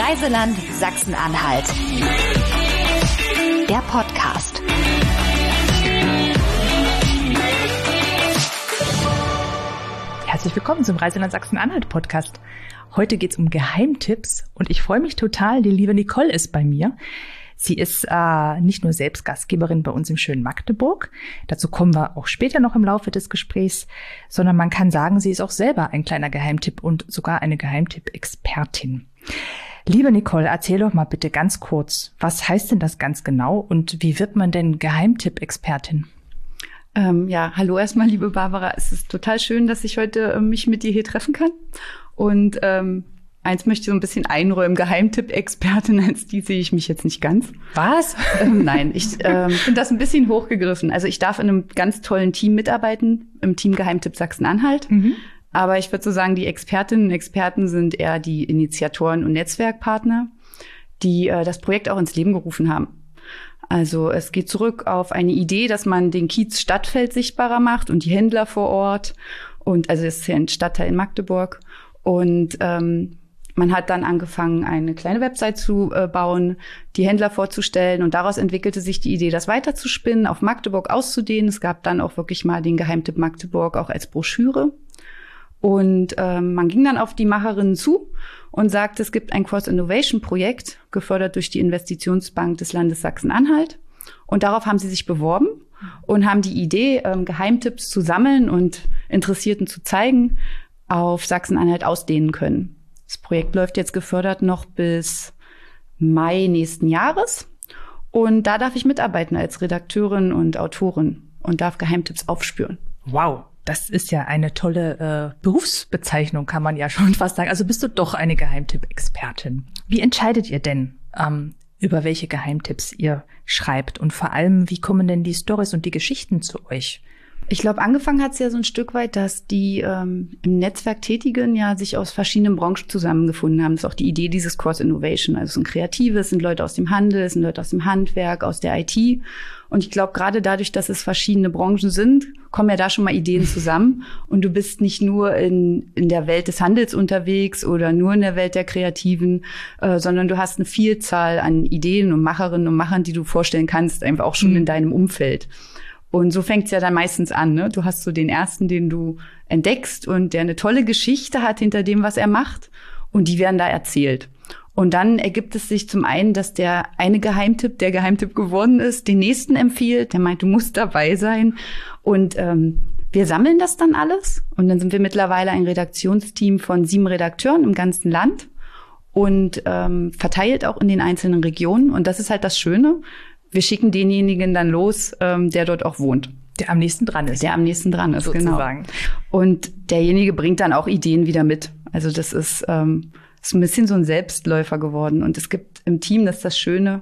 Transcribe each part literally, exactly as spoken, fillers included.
Reiseland Sachsen-Anhalt. Der Podcast. Herzlich willkommen zum Reiseland Sachsen-Anhalt Podcast. Heute geht es um Geheimtipps und ich freue mich total, die liebe Nicole ist bei mir. Sie ist äh, nicht nur selbst Gastgeberin bei uns im schönen Magdeburg, dazu kommen wir auch später noch im Laufe des Gesprächs, sondern man kann sagen, sie ist auch selber ein kleiner Geheimtipp und sogar eine Geheimtipp-Expertin. Liebe Nicole, erzähl doch mal bitte ganz kurz, was heißt denn das ganz genau und wie wird man denn Geheimtipp-Expertin? Ähm, ja, hallo erstmal, liebe Barbara. Es ist total schön, dass ich heute äh, mich mit dir hier treffen kann. Und ähm, eins möchte ich so ein bisschen einräumen, Geheimtipp-Expertin, als die sehe ich mich jetzt nicht ganz. Was? Ähm, nein, ich ähm, finde das ein bisschen hochgegriffen. Also ich darf in einem ganz tollen Team mitarbeiten, im Team Geheimtipp Sachsen-Anhalt. Mhm. Aber ich würde so sagen, die Expertinnen und Experten sind eher die Initiatoren und Netzwerkpartner, die äh, das Projekt auch ins Leben gerufen haben. Also es geht zurück auf eine Idee, dass man den Kiez Stadtfeld sichtbarer macht und die Händler vor Ort. Und also es ist ja ein Stadtteil in Magdeburg. Und ähm, man hat dann angefangen, eine kleine Website zu äh, bauen, die Händler vorzustellen. Und daraus entwickelte sich die Idee, das weiterzuspinnen, auf Magdeburg auszudehnen. Es gab dann auch wirklich mal den Geheimtipp Magdeburg auch als Broschüre. Und ähm, man ging dann auf die Macherinnen zu und sagte, es gibt ein Cross-Innovation-Projekt, gefördert durch die Investitionsbank des Landes Sachsen-Anhalt. Und darauf haben sie sich beworben und haben die Idee, ähm, Geheimtipps zu sammeln und Interessierten zu zeigen, auf Sachsen-Anhalt ausdehnen können. Das Projekt läuft jetzt gefördert noch bis Mai nächsten Jahres. Und da darf ich mitarbeiten als Redakteurin und Autorin und darf Geheimtipps aufspüren. Wow. Das ist ja eine tolle äh, Berufsbezeichnung, kann man ja schon fast sagen. Also bist du doch eine Geheimtipp-Expertin. Wie entscheidet ihr denn, ähm, über welche Geheimtipps ihr schreibt? Und vor allem, wie kommen denn die Storys und die Geschichten zu euch? Ich glaube, angefangen hat es ja so ein Stück weit, dass die ähm, im Netzwerk Tätigen ja sich aus verschiedenen Branchen zusammengefunden haben. Das ist auch die Idee dieses Cross-Innovation. Also es sind Kreative, es sind Leute aus dem Handel, es sind Leute aus dem Handwerk, aus der I T. Und ich glaube, gerade dadurch, dass es verschiedene Branchen sind, kommen ja da schon mal Ideen zusammen. Und du bist nicht nur in, in der Welt des Handels unterwegs oder nur in der Welt der Kreativen, äh, sondern du hast eine Vielzahl an Ideen und Macherinnen und Machern, die du vorstellen kannst, einfach auch schon mhm. in deinem Umfeld. Und so fängt's ja dann meistens an, ne? Du hast so den ersten, den du entdeckst und der eine tolle Geschichte hat hinter dem, was er macht. Und die werden da erzählt. Und dann ergibt es sich zum einen, dass der eine Geheimtipp, der Geheimtipp geworden ist, den nächsten empfiehlt. Der meint, du musst dabei sein. Und ähm, wir sammeln das dann alles. Und dann sind wir mittlerweile ein Redaktionsteam von sieben Redakteuren im ganzen Land und ähm, verteilt auch in den einzelnen Regionen. Und das ist halt das Schöne. Wir schicken denjenigen dann los, ähm, der dort auch wohnt. Der am nächsten dran ist. Der am nächsten dran ist, sozusagen. Genau. Und derjenige bringt dann auch Ideen wieder mit. Also das ist, ähm, ist ein bisschen so ein Selbstläufer geworden. Und es gibt im Team, das ist das Schöne,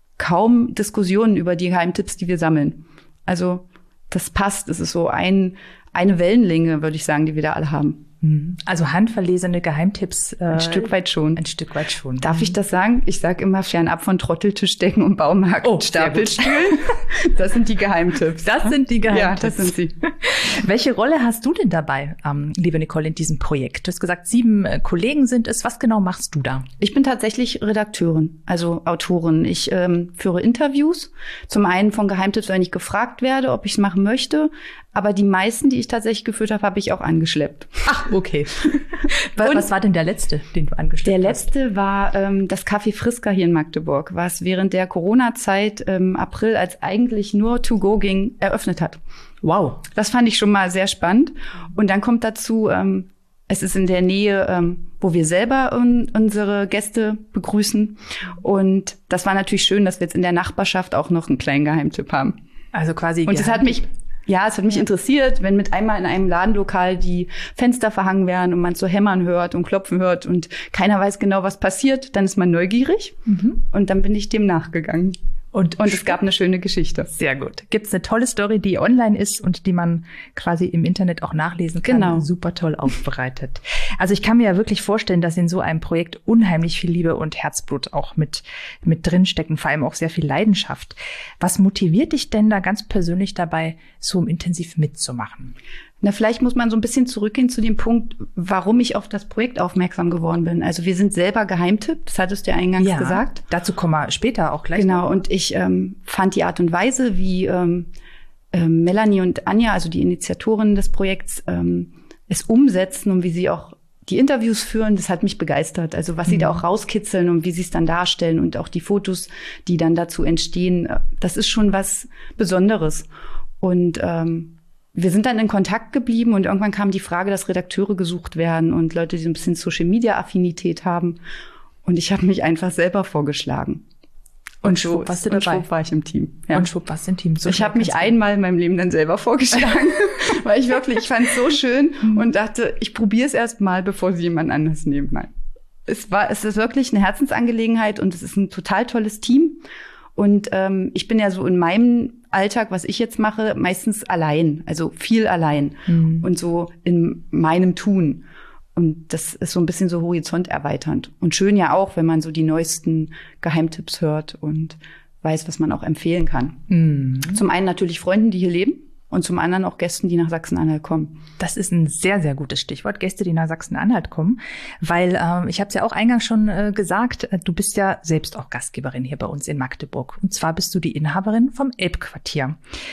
kaum Diskussionen über die Geheimtipps, die wir sammeln. Also das passt. Es ist so ein, eine Wellenlänge, würde ich sagen, die wir da alle haben. Also handverlesene Geheimtipps. Äh, ein Stück weit schon. Ein Stück weit schon. Darf ich das sagen? Ich sage immer fernab von Trotteltischdecken und Baumarkt. Oh, Stapelstühlen. Das sind die Geheimtipps. Das sind die Geheimtipps. Ja, das sind sie. Welche Rolle hast du denn dabei, ähm, liebe Nicole, in diesem Projekt? Du hast gesagt, sieben äh, Kollegen sind es. Was genau machst du da? Ich bin tatsächlich Redakteurin, also Autorin. Ich ähm, führe Interviews. Zum einen von Geheimtipps, wenn ich gefragt werde, ob ich es machen möchte. Aber die meisten, die ich tatsächlich geführt habe, habe ich auch angeschleppt. Ach, okay. Was, was war denn der letzte, den du angeschleppt der hast? Der letzte war ähm, das Café Friska hier in Magdeburg, was während der Corona-Zeit im April, als eigentlich nur To-Go ging, eröffnet hat. Wow. Das fand ich schon mal sehr spannend. Und dann kommt dazu, ähm, es ist in der Nähe, ähm, wo wir selber un- unsere Gäste begrüßen. Und das war natürlich schön, dass wir jetzt in der Nachbarschaft auch noch einen kleinen Geheimtipp haben. Also quasi. Und das hat mich Ja, es hat mich interessiert, wenn mit einmal in einem Ladenlokal die Fenster verhangen werden und man so hämmern hört und klopfen hört und keiner weiß genau, was passiert, dann ist man neugierig. Mhm. Und dann bin ich dem nachgegangen. Und, und es gab eine schöne Geschichte. Sehr gut. Gibt's eine tolle Story, die online ist und die man quasi im Internet auch nachlesen kann. Genau. Super toll aufbereitet. Also ich kann mir ja wirklich vorstellen, dass in so einem Projekt unheimlich viel Liebe und Herzblut auch mit, mit drinstecken, vor allem auch sehr viel Leidenschaft. Was motiviert dich denn da ganz persönlich dabei, so intensiv mitzumachen? Na, vielleicht muss man so ein bisschen zurückgehen zu dem Punkt, warum ich auf das Projekt aufmerksam geworden bin. Also wir sind selber Geheimtipp, das hattest du ja eingangs ja, gesagt. Dazu kommen wir später auch gleich. Genau, noch. und ich ähm, fand die Art und Weise, wie ähm, ähm, Melanie und Anja, also die Initiatorinnen des Projekts, ähm, es umsetzen und wie sie auch die Interviews führen, das hat mich begeistert. Also was mhm. sie da auch rauskitzeln und wie sie es dann darstellen und auch die Fotos, die dann dazu entstehen, das ist schon was Besonderes. Und ähm, wir sind dann in Kontakt geblieben und irgendwann kam die Frage, dass Redakteure gesucht werden und Leute, die so ein bisschen Social-Media-Affinität haben. Und ich habe mich einfach selber vorgeschlagen. Und, und schwupp warst du dabei. Und schwupp war ich im Team. Ja. Und schwupp warst du im Team. So ich habe mich einmal in meinem Leben dann selber vorgeschlagen, weil ich wirklich, ich fand es so schön und dachte, ich probiere es erst mal, bevor sie jemand anders nehmen. Nein. Es war, es ist wirklich eine Herzensangelegenheit und es ist ein total tolles Team. Und ähm, ich bin ja so in meinem Alltag, was ich jetzt mache, meistens allein, also viel allein mhm. und so in meinem Tun. Und das ist so ein bisschen so horizonterweiternd. Und schön ja auch, wenn man so die neuesten Geheimtipps hört und weiß, was man auch empfehlen kann. Mhm. Zum einen natürlich Freunden, die hier leben. Und zum anderen auch Gästen, die nach Sachsen-Anhalt kommen. Das ist ein sehr, sehr gutes Stichwort, Gäste, die nach Sachsen-Anhalt kommen. Weil, ähm, ich habe es ja auch eingangs schon äh, gesagt, äh, du bist ja selbst auch Gastgeberin hier bei uns in Magdeburg. Und zwar bist du die Inhaberin vom Elbquartier.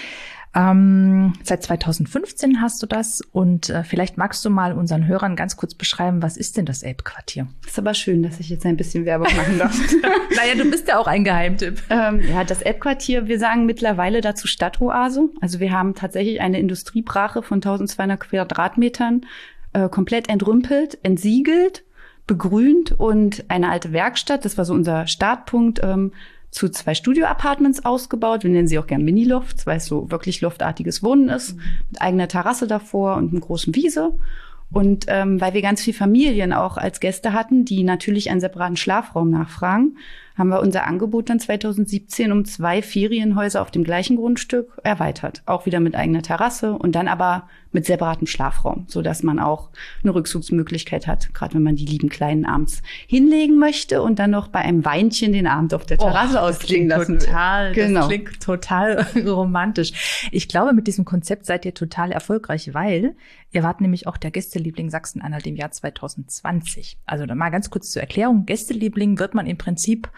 Ähm, seit zweitausendfünfzehn hast du das und äh, vielleicht magst du mal unseren Hörern ganz kurz beschreiben, was ist denn das Elbquartier? Ist aber schön, dass ich jetzt ein bisschen Werbung machen darf. Naja, du bist ja auch ein Geheimtipp. Ähm, ja, das Elbquartier, wir sagen mittlerweile dazu Stadtoase. Also wir haben tatsächlich eine Industriebrache von eintausendzweihundert Quadratmetern, äh, komplett entrümpelt, entsiegelt, begrünt und eine alte Werkstatt, das war so unser Startpunkt, ähm, zu zwei Studio-Apartments ausgebaut. Wir nennen sie auch gern Mini-Lofts, weil es so wirklich loftartiges Wohnen ist, mhm. mit eigener Terrasse davor und einem großen Wiese. Und ähm, weil wir ganz viele Familien auch als Gäste hatten, die natürlich einen separaten Schlafraum nachfragen, haben wir unser Angebot dann zweitausendsiebzehn um zwei Ferienhäuser auf dem gleichen Grundstück erweitert. Auch wieder mit eigener Terrasse und dann aber mit separatem Schlafraum, sodass man auch eine Rückzugsmöglichkeit hat, gerade wenn man die lieben Kleinen abends hinlegen möchte und dann noch bei einem Weinchen den Abend auf der Terrasse oh, ausklingen lassen total, will. Genau. Das klingt total romantisch. Ich glaube, mit diesem Konzept seid ihr total erfolgreich, weil ihr wart nämlich auch der Gästeliebling Sachsen-Anhalt im Jahr zweitausendzwanzig. Also mal ganz kurz zur Erklärung. Gästeliebling wird man im Prinzip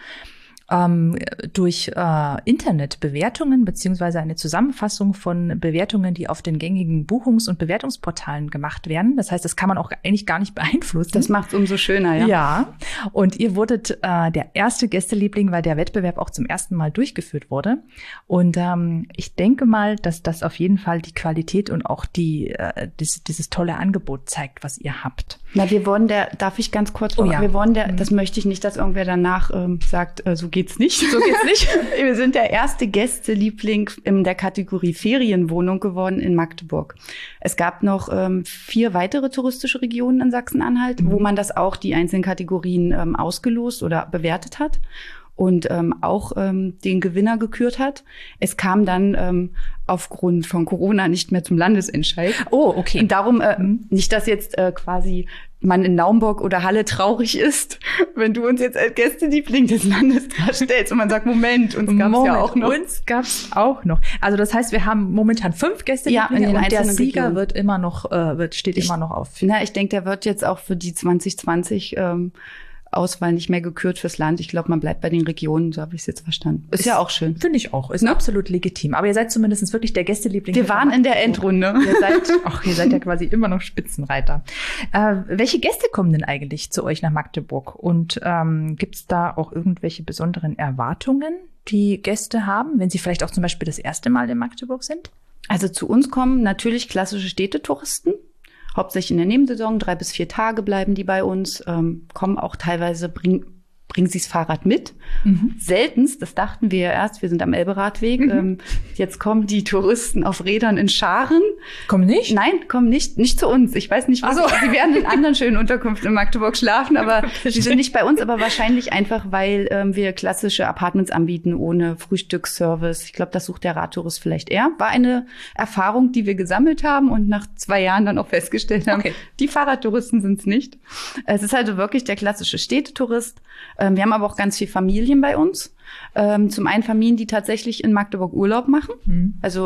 ähm, durch äh, Internetbewertungen beziehungsweise eine Zusammenfassung von Bewertungen, die auf den gängigen Buchungs- und Bewertungsportalen gemacht werden. Das heißt, das kann man auch eigentlich gar nicht beeinflussen. Das macht es umso schöner, ja. Ja, und ihr wurdet äh, der erste Gästeliebling, weil der Wettbewerb auch zum ersten Mal durchgeführt wurde. Und ähm, ich denke mal, dass das auf jeden Fall die Qualität und auch die äh, dieses, dieses tolle Angebot zeigt, was ihr habt. Na, wir wurden der, darf ich ganz kurz, oh, ja. wir wurden der, das möchte ich nicht, dass irgendwer danach ähm, sagt, äh, so geht's nicht. So geht's nicht. Wir sind der erste Gästeliebling in der Kategorie Ferienwohnung geworden in Magdeburg. Es gab noch ähm, vier weitere touristische Regionen in Sachsen-Anhalt, mhm. wo man das auch die einzelnen Kategorien ähm, ausgelost oder bewertet hat und ähm, auch ähm, den Gewinner gekürt hat. Es kam dann ähm, aufgrund von Corona nicht mehr zum Landesentscheid. Oh, okay. Und darum, äh, nicht, dass jetzt äh, quasi man in Naumburg oder Halle traurig ist, wenn du uns jetzt als Gästeliebling des Landes darstellst und man sagt, Moment, uns gab's Moment, ja auch noch. Uns gab's auch noch. Also das heißt, wir haben momentan fünf Gästelieblinge ja, und der Sieger Regionen. wird immer noch, äh, wird, steht ich, immer noch auf. Na, ich denke, der wird jetzt auch für die zwanzig zwanzig ähm, Auswahl nicht mehr gekürt fürs Land. Ich glaube, man bleibt bei den Regionen, so habe ich es jetzt verstanden. Ist, ist ja auch schön. Finde ich auch. Ist ne? absolut legitim. Aber ihr seid zumindest wirklich der Gästeliebling. Wir waren in der Endrunde. Ihr seid, ach, ihr seid ja quasi immer noch Spitzenreiter. Äh, welche Gäste kommen denn eigentlich zu euch nach Magdeburg? Und ähm, gibt es da auch irgendwelche besonderen Erwartungen, die Gäste haben, wenn sie vielleicht auch zum Beispiel das erste Mal in Magdeburg sind? Also zu uns kommen natürlich klassische Städtetouristen. Hauptsächlich in der Nebensaison, drei bis vier Tage bleiben die bei uns, ähm, kommen auch teilweise, bring, bringen sie das Fahrrad mit. Mhm. Seltenst, das dachten wir ja erst, wir sind am Elberadweg, mhm. ähm, jetzt kommen die Touristen auf Rädern in Scharen. Kommen nicht? Nein, kommen nicht, nicht zu uns. Ich weiß nicht, was. Ach so. Sie werden in anderen schönen Unterkünften in Magdeburg schlafen, aber sie sind nicht bei uns, aber wahrscheinlich einfach, weil ähm, wir klassische Apartments anbieten ohne Frühstücksservice. Ich glaube, das sucht der Radtourist vielleicht eher. War eine Erfahrung, die wir gesammelt haben und nach zwei Jahren dann auch festgestellt haben, okay. Die Fahrradtouristen sind es nicht. Es ist also wirklich der klassische Städtetourist. Ähm, wir haben aber auch ganz viele Familien bei uns. Ähm, zum einen Familien, die tatsächlich in Magdeburg Urlaub machen. Mhm. Also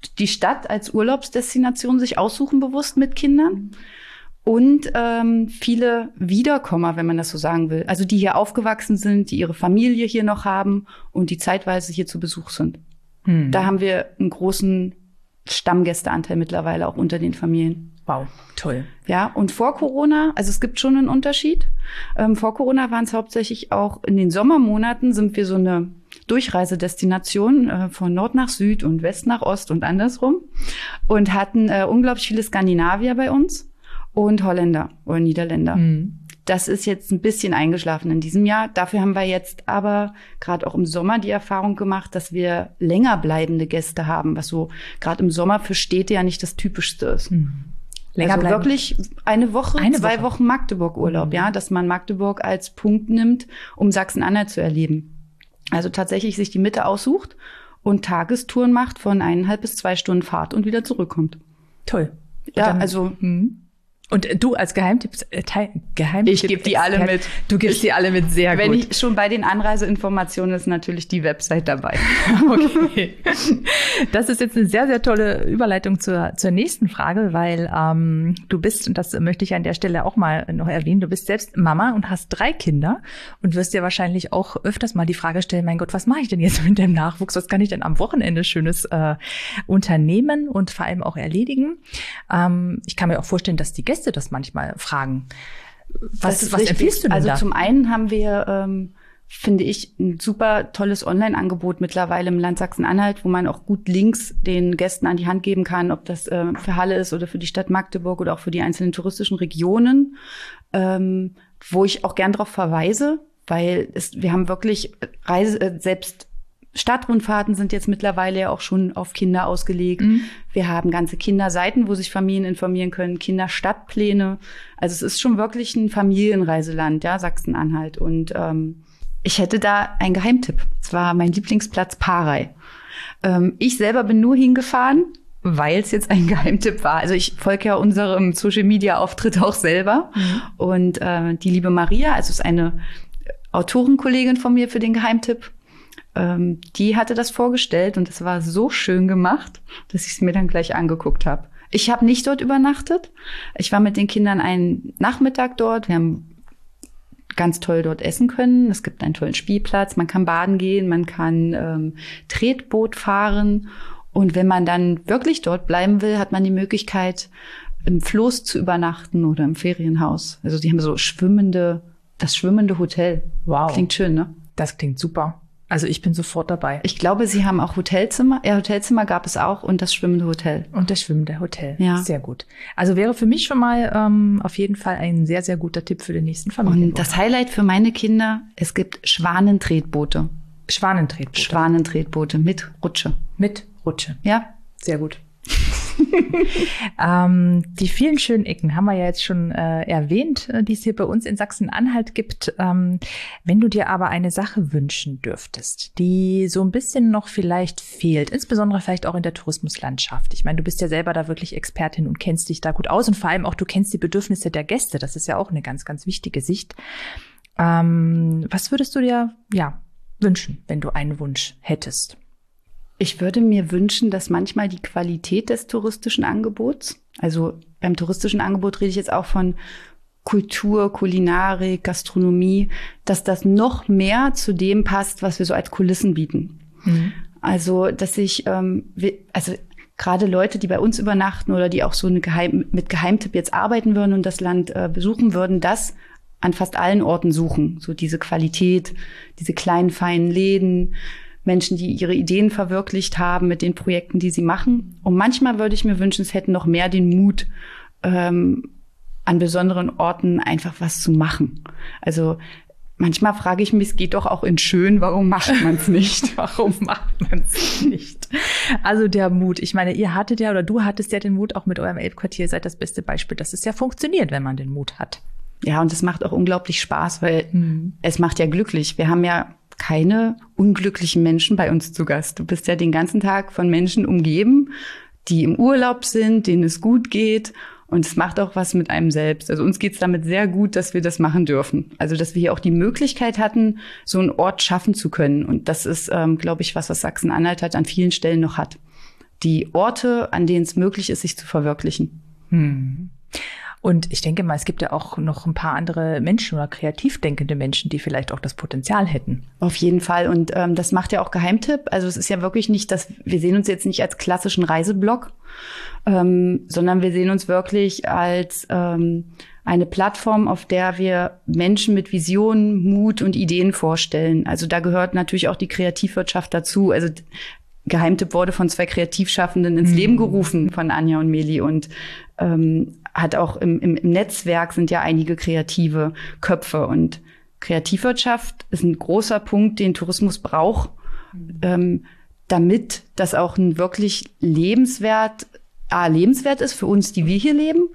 die Stadt als Urlaubsdestination sich aussuchen, bewusst mit Kindern. Und ähm, viele Wiederkommer, wenn man das so sagen will. Also die hier aufgewachsen sind, die ihre Familie hier noch haben und die zeitweise hier zu Besuch sind. Hm. Da haben wir einen großen Stammgästeanteil mittlerweile auch unter den Familien. Wow, toll. Ja, und vor Corona, also es gibt schon einen Unterschied. Ähm, vor Corona waren es hauptsächlich auch in den Sommermonaten sind wir so eine Durchreisedestination äh, von Nord nach Süd und West nach Ost und andersrum und hatten äh, unglaublich viele Skandinavier bei uns und Holländer oder Niederländer. Mhm. Das ist jetzt ein bisschen eingeschlafen in diesem Jahr. Dafür haben wir jetzt aber gerade auch im Sommer die Erfahrung gemacht, dass wir länger bleibende Gäste haben, was so gerade im Sommer für Städte ja nicht das Typischste ist. Mhm. Länger also bleiben. Wirklich eine Woche, eine zwei Woche. Wochen Magdeburg-Urlaub, mhm. ja, dass man Magdeburg als Punkt nimmt, um Sachsen-Anhalt zu erleben. Also tatsächlich sich die Mitte aussucht und Tagestouren macht von eineinhalb bis zwei Stunden Fahrt und wieder zurückkommt. Toll. Und ja, dann, also mh. Und du als Geheimtipp, äh, Geheimtipp ich gebe die alle mit. Du gibst die alle mit, sehr Wenn gut. Wenn ich schon bei den Anreiseinformationen ist natürlich die Website dabei. Okay. Das ist jetzt eine sehr, sehr tolle Überleitung zur, zur nächsten Frage, weil ähm, du bist, und das möchte ich an der Stelle auch mal noch erwähnen, du bist selbst Mama und hast drei Kinder und wirst dir wahrscheinlich auch öfters mal die Frage stellen, mein Gott, was mache ich denn jetzt mit dem Nachwuchs? Was kann ich denn am Wochenende Schönes äh, unternehmen und vor allem auch erledigen? Ähm, ich kann mir auch vorstellen, dass die Gäste das manchmal fragen. Was, was empfiehlst du denn also da? Also zum einen haben wir, ähm, finde ich, ein super tolles Online-Angebot mittlerweile im Land Sachsen-Anhalt, wo man auch gut Links den Gästen an die Hand geben kann, ob das äh, für Halle ist oder für die Stadt Magdeburg oder auch für die einzelnen touristischen Regionen, ähm, wo ich auch gern darauf verweise, weil es, wir haben wirklich Reise, äh, selbst Stadtrundfahrten sind jetzt mittlerweile ja auch schon auf Kinder ausgelegt. Mhm. Wir haben ganze Kinderseiten, wo sich Familien informieren können, Kinderstadtpläne. Also es ist schon wirklich ein Familienreiseland, ja, Sachsen-Anhalt. Und ähm, ich hätte da einen Geheimtipp. Es war mein Lieblingsplatz Parey. Ähm, ich selber bin nur hingefahren, weil es jetzt ein Geheimtipp war. Also ich folge ja unserem Social-Media-Auftritt auch selber. Mhm. Und äh, die liebe Maria, also ist eine Autorenkollegin von mir für den Geheimtipp, Ähm, die hatte das vorgestellt und es war so schön gemacht, dass ich es mir dann gleich angeguckt habe. Ich habe nicht dort übernachtet. Ich war mit den Kindern einen Nachmittag dort. Wir haben ganz toll dort essen können. Es gibt einen tollen Spielplatz. Man kann baden gehen, man kann ähm, Tretboot fahren. Und wenn man dann wirklich dort bleiben will, hat man die Möglichkeit, im Floß zu übernachten oder im Ferienhaus. Also die haben so schwimmende, das schwimmende Hotel. Wow. Klingt schön, ne? Das klingt super. Also ich bin sofort dabei. Ich glaube, Sie haben auch Hotelzimmer. Ja, Hotelzimmer gab es auch und das schwimmende Hotel. Und das schwimmende Hotel. Ja. Sehr gut. Also wäre für mich schon mal ähm, auf jeden Fall ein sehr, sehr guter Tipp für den nächsten Familienurlaub. Und das Highlight für meine Kinder, es gibt Schwanentretboote. Schwanentretboote. Schwanentretboote mit Rutsche. Mit Rutsche. Ja. Sehr gut. ähm, die vielen schönen Ecken haben wir ja jetzt schon äh, erwähnt, die es hier bei uns in Sachsen-Anhalt gibt. Ähm, wenn du dir aber eine Sache wünschen dürftest, die so ein bisschen noch vielleicht fehlt, insbesondere vielleicht auch in der Tourismuslandschaft. Ich meine, du bist ja selber da wirklich Expertin und kennst dich da gut aus und vor allem auch du kennst die Bedürfnisse der Gäste. Das ist ja auch eine ganz, ganz wichtige Sicht. Ähm, was würdest du dir ja wünschen, wenn du einen Wunsch hättest? Ich würde mir wünschen, dass manchmal die Qualität des touristischen Angebots, also beim touristischen Angebot rede ich jetzt auch von Kultur, Kulinarik, Gastronomie, dass das noch mehr zu dem passt, was wir so als Kulissen bieten. Mhm. Also, dass ich, ähm, also gerade Leute, die bei uns übernachten oder die auch so eine Geheim, mit Geheimtipp jetzt arbeiten würden und das Land äh, besuchen würden, das an fast allen Orten suchen. So diese Qualität, diese kleinen, feinen Läden, Menschen, die ihre Ideen verwirklicht haben mit den Projekten, die sie machen. Und manchmal würde ich mir wünschen, es hätten noch mehr den Mut, ähm, an besonderen Orten einfach was zu machen. Also manchmal frage ich mich, es geht doch auch in schön, warum macht man es nicht? Warum macht man es nicht? Also der Mut. Ich meine, ihr hattet ja, oder du hattest ja den Mut, auch mit eurem Elbquartier, seid das beste Beispiel, dass es ja funktioniert, wenn man den Mut hat. Ja, und es macht auch unglaublich Spaß, weil mhm. es macht ja glücklich. Wir haben ja keine unglücklichen Menschen bei uns zu Gast. Du bist ja den ganzen Tag von Menschen umgeben, die im Urlaub sind, denen es gut geht. Und es macht auch was mit einem selbst. Also uns geht's damit sehr gut, dass wir das machen dürfen. Also dass wir hier auch die Möglichkeit hatten, so einen Ort schaffen zu können. Und das ist, ähm, glaube ich, was, was Sachsen-Anhalt hat an vielen Stellen noch hat. die Orte, an denen es möglich ist, sich zu verwirklichen. Hm. Und ich denke mal, es gibt ja auch noch ein paar andere Menschen oder kreativ denkende Menschen, die vielleicht auch das Potenzial hätten. Auf jeden Fall. Und ähm, das macht ja auch Geheimtipp. Also es ist ja wirklich nicht, dass wir sehen uns jetzt nicht als klassischen Reiseblog, ähm, sondern wir sehen uns wirklich als ähm, eine Plattform, auf der wir Menschen mit Visionen, Mut und Ideen vorstellen. Also da gehört natürlich auch die Kreativwirtschaft dazu. Also Geheimtipp wurde von zwei Kreativschaffenden ins mhm. Leben gerufen, von Anja und Meli, und ähm, hat auch im, im, im Netzwerk sind ja einige kreative Köpfe, und Kreativwirtschaft ist ein großer Punkt, den Tourismus braucht, mhm. ähm, damit das auch ein wirklich lebenswert, A, lebenswert ist für uns, die wir hier leben,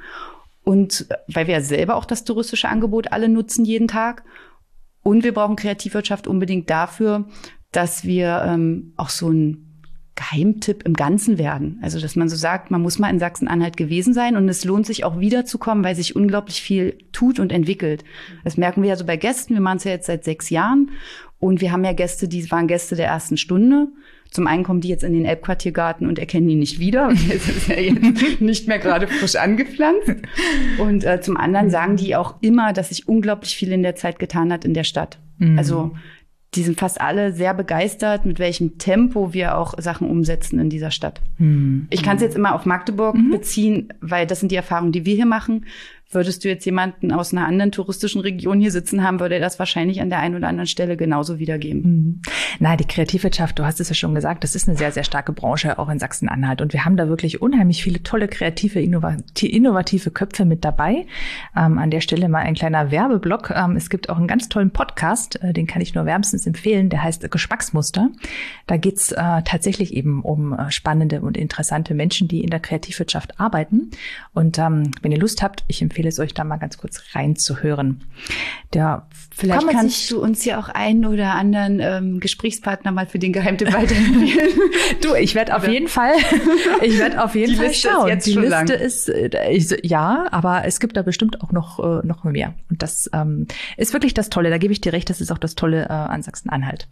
und weil wir ja selber auch das touristische Angebot alle nutzen jeden Tag. Und wir brauchen Kreativwirtschaft unbedingt dafür, dass wir ähm, auch so ein Geheimtipp im Ganzen werden. Also, dass man so sagt, man muss mal in Sachsen-Anhalt gewesen sein, und es lohnt sich auch wiederzukommen, weil sich unglaublich viel tut und entwickelt. Das merken wir ja so bei Gästen. Wir machen es ja jetzt seit sechs Jahren, und wir haben ja Gäste, die waren Gäste der ersten Stunde. Zum einen kommen die jetzt in den Elbquartiergarten und erkennen ihn nicht wieder. Es ist ja jetzt nicht mehr gerade frisch angepflanzt. Und äh, zum anderen sagen die auch immer, dass sich unglaublich viel in der Zeit getan hat in der Stadt. Mhm. Also die sind fast alle sehr begeistert, mit welchem Tempo wir auch Sachen umsetzen in dieser Stadt. Mhm. Ich kann es jetzt immer auf Magdeburg mhm. beziehen, weil das sind die Erfahrungen, die wir hier machen. Würdest du jetzt jemanden aus einer anderen touristischen Region hier sitzen haben, würde er das wahrscheinlich an der einen oder anderen Stelle genauso wiedergeben. Mhm. Na, die Kreativwirtschaft, du hast es ja schon gesagt, das ist eine sehr, sehr starke Branche, auch in Sachsen-Anhalt. Und wir haben da wirklich unheimlich viele tolle, kreative, innovative Köpfe mit dabei. Ähm, an der Stelle mal ein kleiner Werbeblock. Ähm, es gibt auch einen ganz tollen Podcast, äh, den kann ich nur wärmstens empfehlen, der heißt Geschmacksmuster. Da geht's äh, tatsächlich eben um äh, spannende und interessante Menschen, die in der Kreativwirtschaft arbeiten. Und ähm, wenn ihr Lust habt, ich empfehle es euch da mal ganz kurz reinzuhören. Der, vielleicht kannst du uns ja auch einen oder anderen ähm, Gesprächspartner mal für den Geheimtipp weiterempfehlen. Du, ich werde auf jeden Fall, ich werde auf jeden Die Fall Liste schauen. Ist jetzt Die schon Liste lang. ist, äh, ich, ja, aber es gibt da bestimmt auch noch äh, noch mehr. Und das ähm, ist wirklich das Tolle. Da gebe ich dir recht. Das ist auch das Tolle äh, an Sachsen-Anhalt,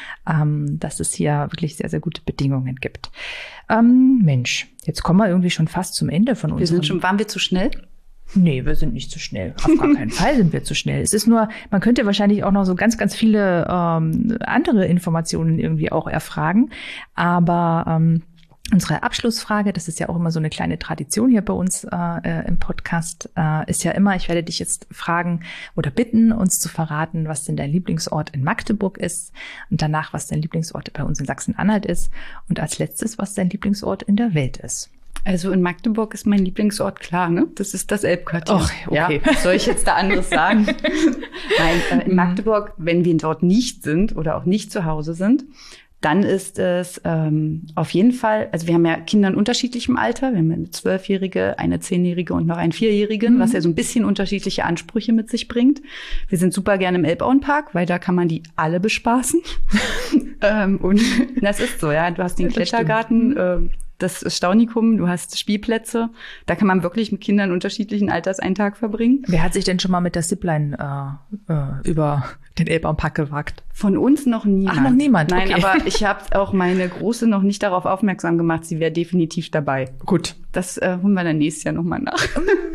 ähm, dass es hier wirklich sehr, sehr gute Bedingungen gibt. Ähm, Mensch, jetzt kommen wir irgendwie schon fast zum Ende von uns. Wir sind schon, waren wir zu schnell? Nee, wir sind nicht zu schnell. Auf gar keinen Fall sind wir zu schnell. Es ist nur, man könnte wahrscheinlich auch noch so ganz, ganz viele ähm, andere Informationen irgendwie auch erfragen. Aber ähm, unsere Abschlussfrage, das ist ja auch immer so eine kleine Tradition hier bei uns äh, im Podcast, äh, ist ja immer, ich werde dich jetzt fragen oder bitten, uns zu verraten, was denn dein Lieblingsort in Magdeburg ist, und danach, was dein Lieblingsort bei uns in Sachsen-Anhalt ist, und als letztes, was dein Lieblingsort in der Welt ist. Also in Magdeburg ist mein Lieblingsort klar, ne? Das ist das Elbquartier. Ach, okay. Ja, was soll ich jetzt da anderes sagen? Nein, äh, in Magdeburg, wenn wir dort nicht sind oder auch nicht zu Hause sind, dann ist es ähm, auf jeden Fall, also wir haben ja Kinder in unterschiedlichem Alter. Wir haben eine Zwölfjährige, eine Zehnjährige und noch einen Vierjährigen, mhm. was ja so ein bisschen unterschiedliche Ansprüche mit sich bringt. Wir sind super gerne im Elbauenpark, weil da kann man die alle bespaßen. ähm, und das ist so, ja. Du hast den ja, Klettergarten, äh, das Staunikum, du hast Spielplätze. Da kann man wirklich mit Kindern unterschiedlichen Alters einen Tag verbringen. Wer hat sich denn schon mal mit der Zipline äh, äh, über den Elbauenpark gewagt? Von uns noch niemand. Ach, noch niemand? Nein, okay. Aber ich habe auch meine Große noch nicht darauf aufmerksam gemacht. Sie wäre definitiv dabei. Gut. Das äh, holen wir dann nächstes Jahr nochmal nach.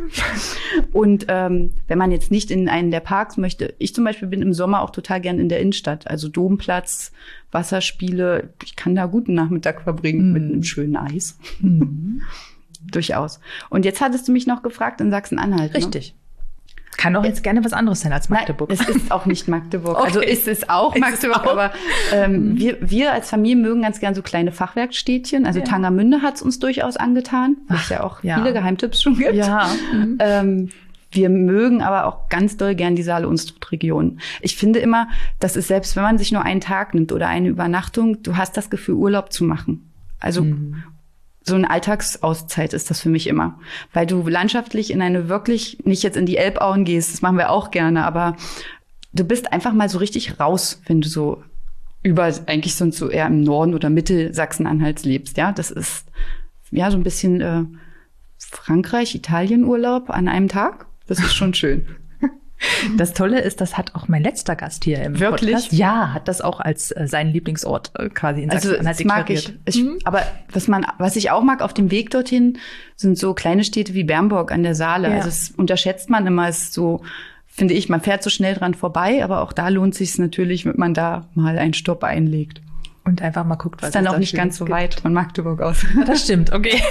Und ähm, wenn man jetzt nicht in einen der Parks möchte, ich zum Beispiel bin im Sommer auch total gern in der Innenstadt. Also Domplatz, Wasserspiele. Ich kann da guten Nachmittag verbringen mm. mit einem schönen Eis. Mm. Durchaus. Und jetzt hattest du mich noch gefragt in Sachsen-Anhalt. Richtig. Ne? Kann doch jetzt gerne was anderes sein als Magdeburg. Nein, es ist auch nicht Magdeburg. Okay. Also ist es auch ist Magdeburg, es auch? aber ähm, mhm. wir, wir als Familie mögen ganz gern so kleine Fachwerkstädtchen. Also ja. Tangermünde hat es uns durchaus angetan, was ja auch ja. viele Geheimtipps schon gibt. Ja. Mhm. Ähm, wir mögen aber auch ganz doll gern die Saale-Unstrut-Region. Ich finde immer, das ist, selbst wenn man sich nur einen Tag nimmt oder eine Übernachtung, du hast das Gefühl, Urlaub zu machen. Also mhm. so eine Alltagsauszeit ist das für mich immer. Weil du landschaftlich in eine wirklich, nicht jetzt in die Elbauen gehst, das machen wir auch gerne, aber du bist einfach mal so richtig raus, wenn du so über, eigentlich sonst so eher im Norden oder Mittelsachsen-Anhalts lebst. Ja, das ist ja so ein bisschen äh, Frankreich, Italien-Urlaub an einem Tag. Das ist schon schön. Das Tolle ist, das hat auch mein letzter Gast hier im Wirklich? Podcast. Ja, hat das auch als äh, seinen Lieblingsort äh, quasi in Sachsen-Anhalt also, das mag ich. ich mhm. Aber was man, was ich auch mag auf dem Weg dorthin, sind so kleine Städte wie Bernburg an der Saale. Ja. Also das unterschätzt man immer, ist so, finde ich, man fährt so schnell dran vorbei, aber auch da lohnt sich es natürlich, wenn man da mal einen Stopp einlegt. Und einfach mal guckt, was ist dann es auch da nicht ganz so gibt. weit von Magdeburg aus. Ja, das stimmt, okay.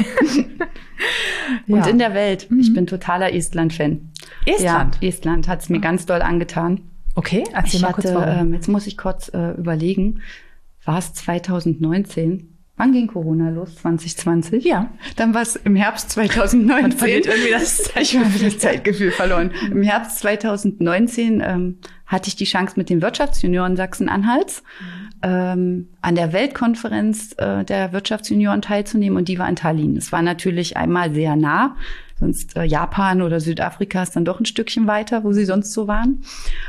Und ja. in der Welt. Ich bin totaler Estland-Fan. Estland? Ja, Estland hat es mir ganz doll angetan. Okay, erzähl ich mal hatte, kurz warum. Ähm, jetzt muss ich kurz äh, überlegen. War es zwanzig neunzehn? Wann ging Corona los? zwanzig zwanzig? Ja. Dann war es im Herbst zwanzig neunzehn. Man verliert irgendwie das Zeitgefühl. Ich habe das Zeitgefühl verloren. Im Herbst zwanzig neunzehn ähm, hatte ich die Chance, mit den Wirtschaftsjunioren Sachsen-Anhalts mhm. ähm, an der Weltkonferenz äh, der Wirtschaftsjunioren teilzunehmen. Und die war in Tallinn. Es war natürlich einmal sehr nah. Sonst äh, Japan oder Südafrika ist dann doch ein Stückchen weiter, wo sie sonst so waren.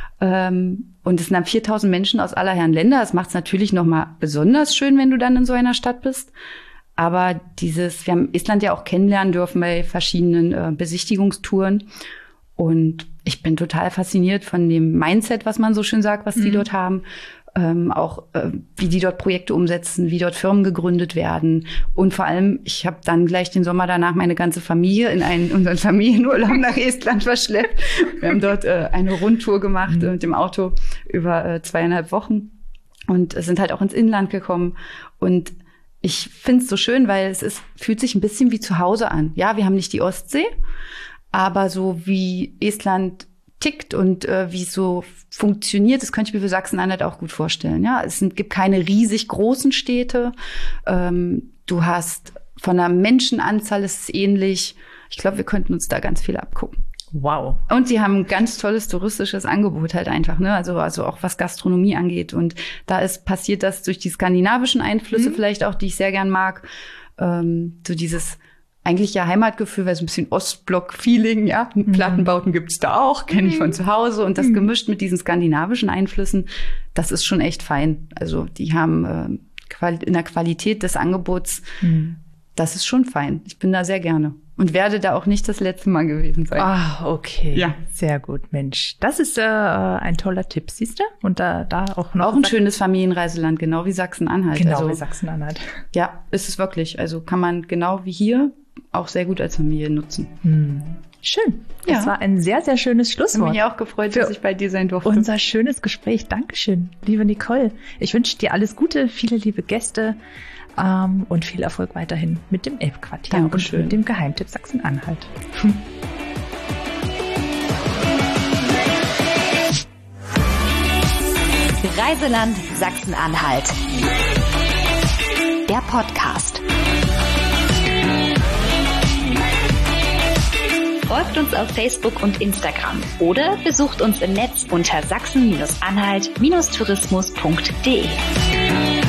Ähm, und es sind dann viertausend Menschen aus aller Herren Länder. Das macht es natürlich noch mal besonders schön, wenn du dann in so einer Stadt bist. Aber dieses, wir haben Estland ja auch kennenlernen dürfen bei verschiedenen äh, Besichtigungstouren. Und ich bin total fasziniert von dem Mindset, was man so schön sagt, was die mhm. dort haben. Ähm, auch äh, wie die dort Projekte umsetzen, wie dort Firmen gegründet werden. Und vor allem, ich habe dann gleich den Sommer danach meine ganze Familie in einen unseren Familienurlaub nach Estland verschleppt. Wir haben dort äh, eine Rundtour gemacht mhm. äh, mit dem Auto über äh, zweieinhalb Wochen und äh, sind halt auch ins Inland gekommen. Und ich finde es so schön, weil es ist, fühlt sich ein bisschen wie zu Hause an. Ja, wir haben nicht die Ostsee, aber so wie Estland tickt und äh, wie es so funktioniert, das könnte ich mir für Sachsen-Anhalt auch gut vorstellen. Ja, es sind, gibt keine riesig großen Städte. Ähm, du hast von der Menschenanzahl ist es ähnlich. Ich glaube, wir könnten uns da ganz viel abgucken. Wow. Und sie haben ein ganz tolles touristisches Angebot halt einfach, ne? Also, also auch was Gastronomie angeht. Und da ist passiert das durch die skandinavischen Einflüsse mhm. vielleicht auch, die ich sehr gern mag. Ähm, so dieses eigentlich ja Heimatgefühl, weil so ein bisschen Ostblock-Feeling, ja. Mhm. Plattenbauten gibt's da auch, kenne ich von zu Hause. Und das mhm. gemischt mit diesen skandinavischen Einflüssen, das ist schon echt fein. Also die haben äh, in der Qualität des Angebots, mhm. das ist schon fein. Ich bin da sehr gerne. Und werde da auch nicht das letzte Mal gewesen sein. Ah, okay. Ja. Sehr gut, Mensch. Das ist äh, ein toller Tipp, siehst du? Und da, da auch noch. Auch ein schönes Familienreiseland, genau wie Sachsen-Anhalt. Genau also, wie Sachsen-Anhalt. Ja, ist es wirklich. Also kann man genau wie hier auch sehr gut als Familie nutzen. Hm. Schön. Ja. Das war ein sehr, sehr schönes Schlusswort. Ich bin mich auch gefreut, dass ich bei dir sein durfte. Unser schönes Gespräch. Dankeschön, liebe Nicole. Ich wünsche dir alles Gute, viele liebe Gäste. Um, und viel Erfolg weiterhin mit dem Elbquartier Dankeschön. Und mit dem Geheimtipp Sachsen-Anhalt. Reiseland Sachsen-Anhalt. Der Podcast. Folgt uns auf Facebook und Instagram oder besucht uns im Netz unter sachsen Anhalt Tourismus punkt de.